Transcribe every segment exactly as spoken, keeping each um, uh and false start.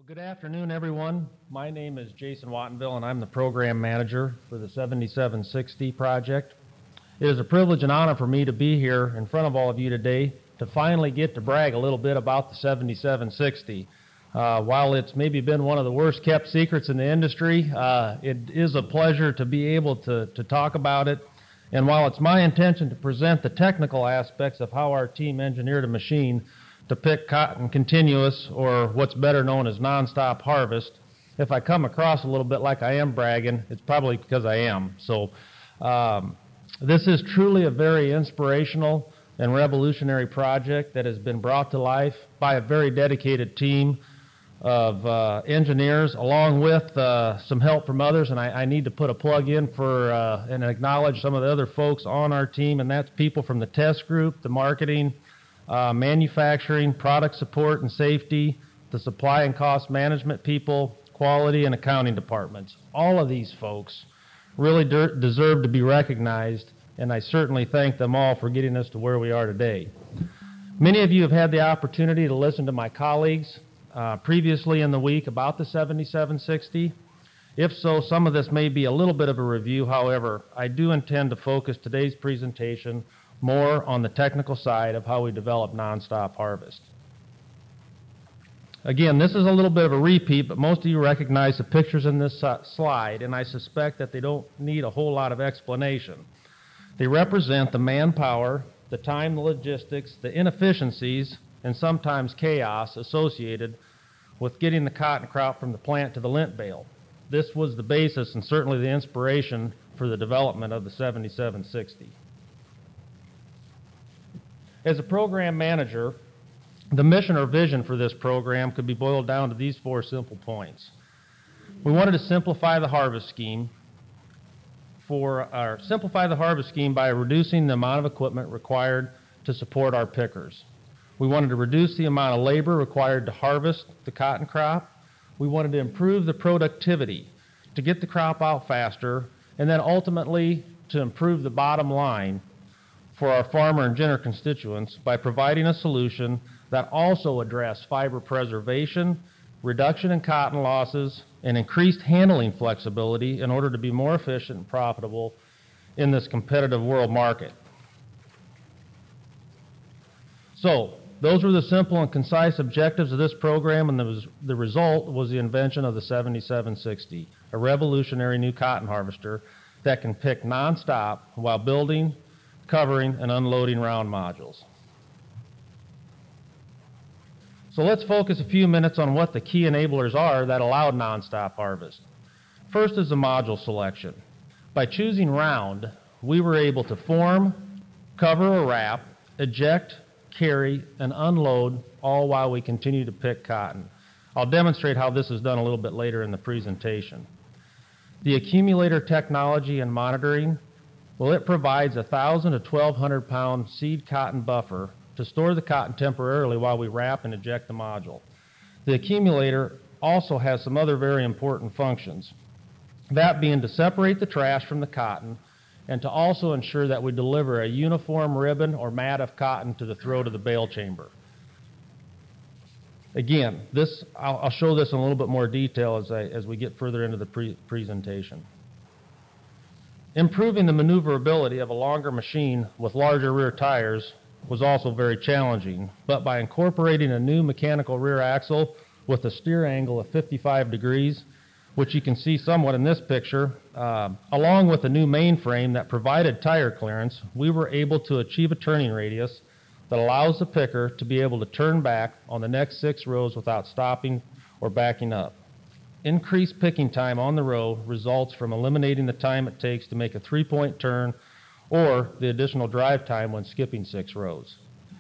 Good afternoon, everyone. My name is Jason Wattenville, and I'm the program manager for the seventy-seven sixty project. It is a privilege and honor for me to be here in front of all of you today to finally get to brag a little bit about the seventy-seven sixty. Uh, while it's maybe been one of the worst kept secrets in the industry, uh, it is a pleasure to be able to, to talk about it. And while it's my intention to present the technical aspects of how our team engineered a machine to pick cotton continuous, or what's better known as nonstop harvest, if I come across a little bit like I am bragging, it's probably because I am. So um, this is truly a very inspirational and revolutionary project that has been brought to life by a very dedicated team of uh, engineers, along with uh, some help from others. And I, I need to put a plug in for uh, and acknowledge some of the other folks on our team, and that's people from the test group, the marketing, Uh, manufacturing, product support and safety, the supply and cost management people, quality and accounting departments. All of these folks really de- deserve to be recognized, and I certainly thank them all for getting us to where we are today. Many of you have had the opportunity to listen to my colleagues uh, previously in the week about the seventy-seven sixty. If so, some of this may be a little bit of a review. However, I do intend to focus today's presentation more on the technical side of how we develop nonstop harvest. Again, this is a little bit of a repeat, but most of you recognize the pictures in this uh, slide, and I suspect that they don't need a whole lot of explanation. They represent the manpower, the time, the logistics, the inefficiencies, and sometimes chaos associated with getting the cotton crop from the plant to the lint bale. This was the basis and certainly the inspiration for the development of the seventy-seven sixty. As a program manager, the mission or vision for this program could be boiled down to these four simple points. We wanted to simplify the harvest scheme for our simplify the harvest scheme by reducing the amount of equipment required to support our pickers. We wanted to reduce the amount of labor required to harvest the cotton crop. We wanted to improve the productivity to get the crop out faster, and then ultimately to improve the bottom line for our farmer and general constituents by providing a solution that also addressed fiber preservation, reduction in cotton losses, and increased handling flexibility in order to be more efficient and profitable in this competitive world market. So, those were the simple and concise objectives of this program, and the, the result was the invention of the seventy-seven sixty, a revolutionary new cotton harvester that can pick nonstop while building, covering, and unloading round modules. So let's focus a few minutes on what the key enablers are that allow nonstop harvest. First is the module selection. By choosing round, we were able to form, cover or wrap, eject, carry, and unload, all while we continue to pick cotton. I'll demonstrate how this is done a little bit later in the presentation. The accumulator technology and monitoring, well, it provides a one thousand to twelve hundred pound seed cotton buffer to store the cotton temporarily while we wrap and eject the module. The accumulator also has some other very important functions, that being to separate the trash from the cotton and to also ensure that we deliver a uniform ribbon or mat of cotton to the throat of the bale chamber. Again, this, I'll, I'll show this in a little bit more detail as, I, as we get further into the pre presentation. Improving the maneuverability of a longer machine with larger rear tires was also very challenging, but by incorporating a new mechanical rear axle with a steer angle of fifty-five degrees, which you can see somewhat in this picture, uh, along with a new mainframe that provided tire clearance, we were able to achieve a turning radius that allows the picker to be able to turn back on the next six rows without stopping or backing up. Increased picking time on the row results from eliminating the time it takes to make a three-point turn or the additional drive time when skipping six rows.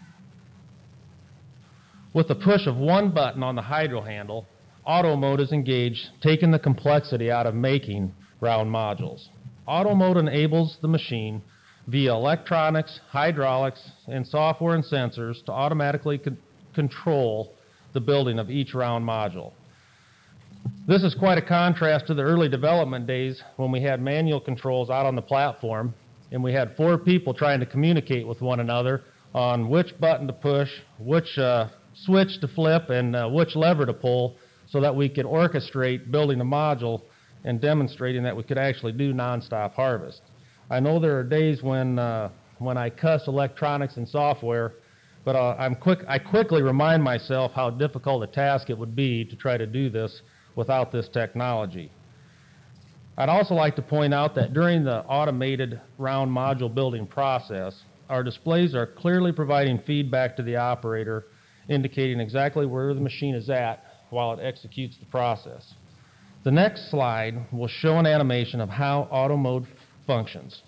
With the push of one button on the hydro handle, auto mode is engaged, taking the complexity out of making round modules. Auto mode enables the machine via electronics, hydraulics, and software and sensors to automatically con control the building of each round module. This is quite a contrast to the early development days when we had manual controls out on the platform and we had four people trying to communicate with one another on which button to push, which uh, switch to flip, and uh, which lever to pull so that we could orchestrate building a module and demonstrating that we could actually do nonstop harvest. I know there are days when, uh, when I cuss electronics and software, but uh, I'm quick, I quickly remind myself how difficult a task it would be to try to do this without this technology. I'd also like to point out that during the automated round module building process, our displays are clearly providing feedback to the operator, indicating exactly where the machine is at while it executes the process. The next slide will show an animation of how auto mode functions.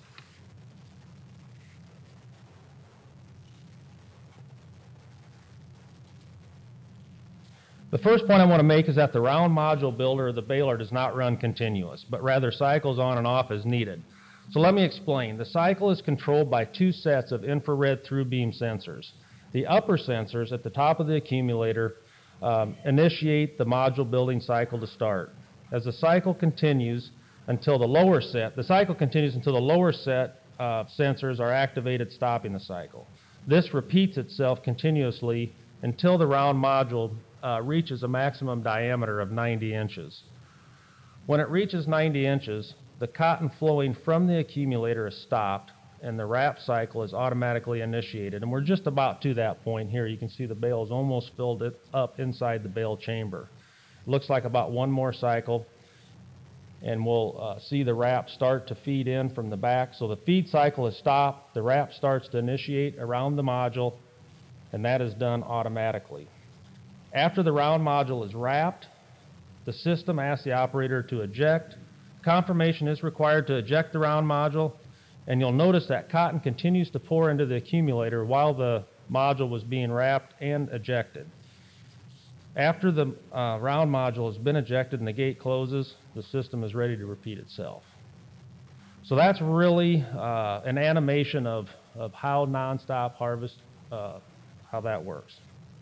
The first point I want to make is that the round module builder of the baler does not run continuous, but rather cycles on and off as needed. So let me explain. The cycle is controlled by two sets of infrared through beam sensors. The upper sensors at the top of the accumulator um, initiate the module building cycle to start. As the cycle continues until the lower set, the cycle continues until the lower set of sensors are activated, stopping the cycle. This repeats itself continuously until the round module uh, reaches a maximum diameter of ninety inches. When it reaches ninety inches, the cotton flowing from the accumulator is stopped and the wrap cycle is automatically initiated. And we're just about to that point here. You can see the bale is almost filled it up inside the bale chamber. Looks like about one more cycle, and we'll uh, see the wrap start to feed in from the back. So the feed cycle is stopped, the wrap starts to initiate around the module, and that is done automatically. After the round module is wrapped, the system asks the operator to eject. Confirmation is required to eject the round module, and you'll notice that cotton continues to pour into the accumulator while the module was being wrapped and ejected. After the uh, round module has been ejected and the gate closes, the system is ready to repeat itself. So that's really uh, an animation of, of how nonstop harvest, uh, how that works.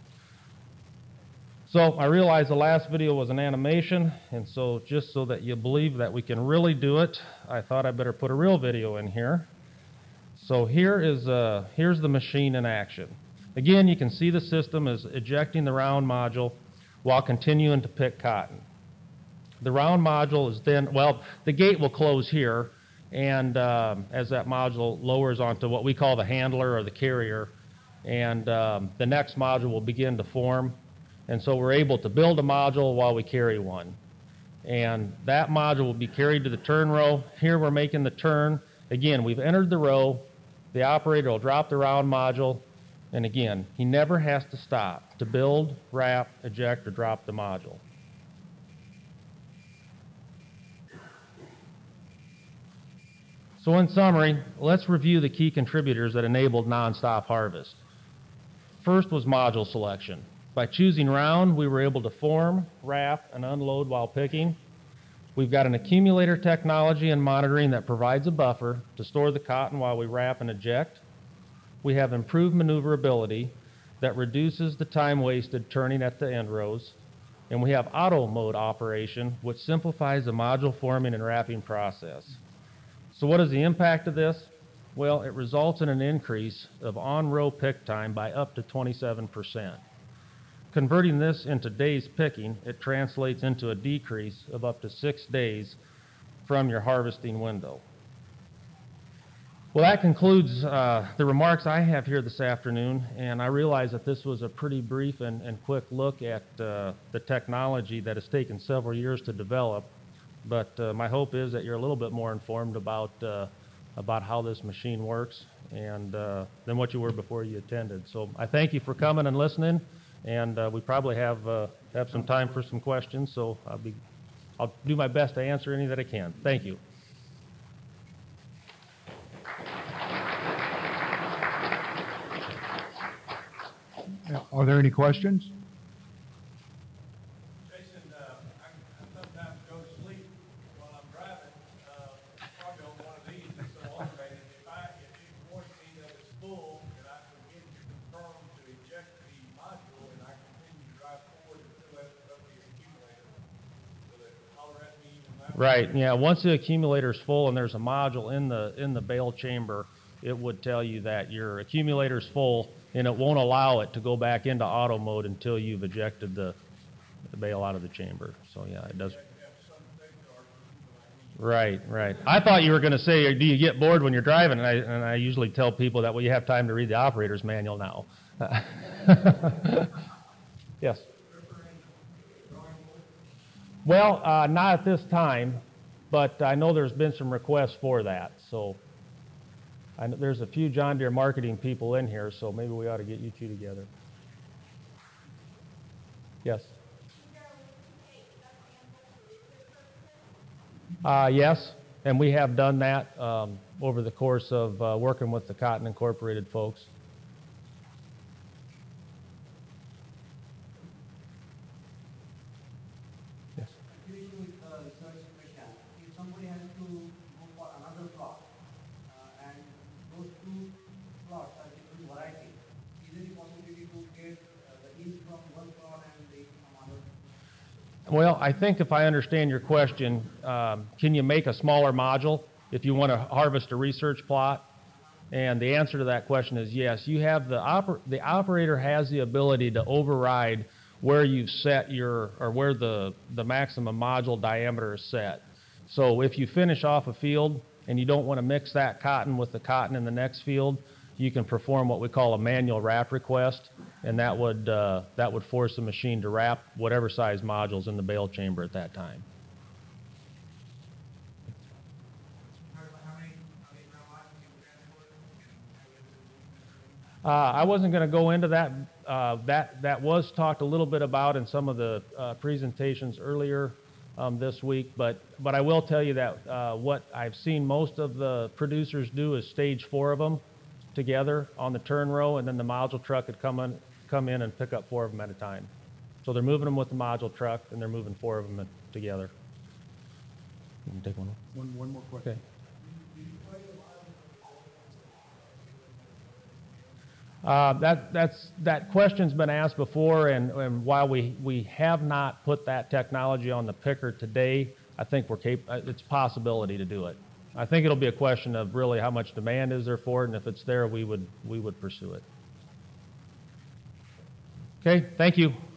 So I realize the last video was an animation, and so just so that you believe that we can really do it, I thought I better put a real video in here. So here is uh, here's the machine in action. Again, you can see the system is ejecting the round module while continuing to pick cotton. The round module is then, well, the gate will close here, and um, as that module lowers onto what we call the handler or the carrier, and um, the next module will begin to form. And so we're able to build a module while we carry one. And that module will be carried to the turn row. Here we're making the turn. Again, we've entered the row. The operator will drop the round module. And again, he never has to stop to build, wrap, eject, or drop the module. So in summary, let's review the key contributors that enabled nonstop harvest. First was module selection. By choosing round, we were able to form, wrap, and unload while picking. We've got an accumulator technology and monitoring that provides a buffer to store the cotton while we wrap and eject. We have improved maneuverability that reduces the time wasted turning at the end rows. And we have auto mode operation, which simplifies the module forming and wrapping process. So what is the impact of this? Well, it results in an increase of on-row pick time by up to twenty-seven percent. Converting this into days picking, it translates into a decrease of up to six days from your harvesting window. Well, that concludes uh, the remarks I have here this afternoon, and I realize that this was a pretty brief and, and quick look at uh, the technology that has taken several years to develop, but uh, my hope is that you're a little bit more informed about, uh, about how this machine works and uh, than what you were before you attended. So I thank you for coming and listening. And uh, we probably have uh, have some time for some questions, so I'll be I'll do my best to answer any that I can. Thank you. Are there any questions? Jason, uh, I, I sometimes go to sleep while I'm driving, uh, probably on one of these that's so automated. If I, if you want me that it's full, then I can get you confirmed to eject the module, and I continue to drive forward until that's up the accumulator. Will it holler at me even louder? Right. Yeah. Once the accumulator is full and there's a module in the in the bale chamber, it would tell you that your accumulator is full, and it won't allow it to go back into auto mode until you've ejected the bail out of the chamber. So yeah, it does. Right, right. I thought you were going to say, do you get bored when you're driving? And I, and I usually tell people that, well, you have time to read the operator's manual now. Yes. Well, uh, not at this time, but I know there's been some requests for that. So I know there's a few John Deere marketing people in here, so maybe we ought to get you two together. Yes. Uh, yes, and we have done that um, over the course of uh, working with the Cotton Incorporated folks. Yes. With uh, research question, if somebody has to go for another plot, uh, and those two plots are different varieties, is there a possibility to get uh, the yield from one plot and the yield from another? Well, I think if I understand your question, um, can you make a smaller module if you want to harvest a research plot? And the answer to that question is yes. You have the oper the operator has the ability to override where you've set your, or where the, the maximum module diameter is set. So if you finish off a field and you don't want to mix that cotton with the cotton in the next field, you can perform what we call a manual wrap request, and that would, uh, that would force the machine to wrap whatever size modules in the bale chamber at that time. Uh, I wasn't going to go into that. Uh, that. That was talked a little bit about in some of the uh, presentations earlier um, this week, but, but I will tell you that uh, what I've seen most of the producers do is stage four of them together on the turn row, and then the module truck would come in, come in and pick up four of them at a time. So they're moving them with the module truck, and they're moving four of them together. You can take one. One, one more question. Okay. Uh, that, that's, that question's been asked before, and, and while we, we have not put that technology on the picker today, I think we're cap it's a possibility to do it. I think it'll be a question of really how much demand is there for it, and if it's there, we would, we would pursue it. Okay, thank you.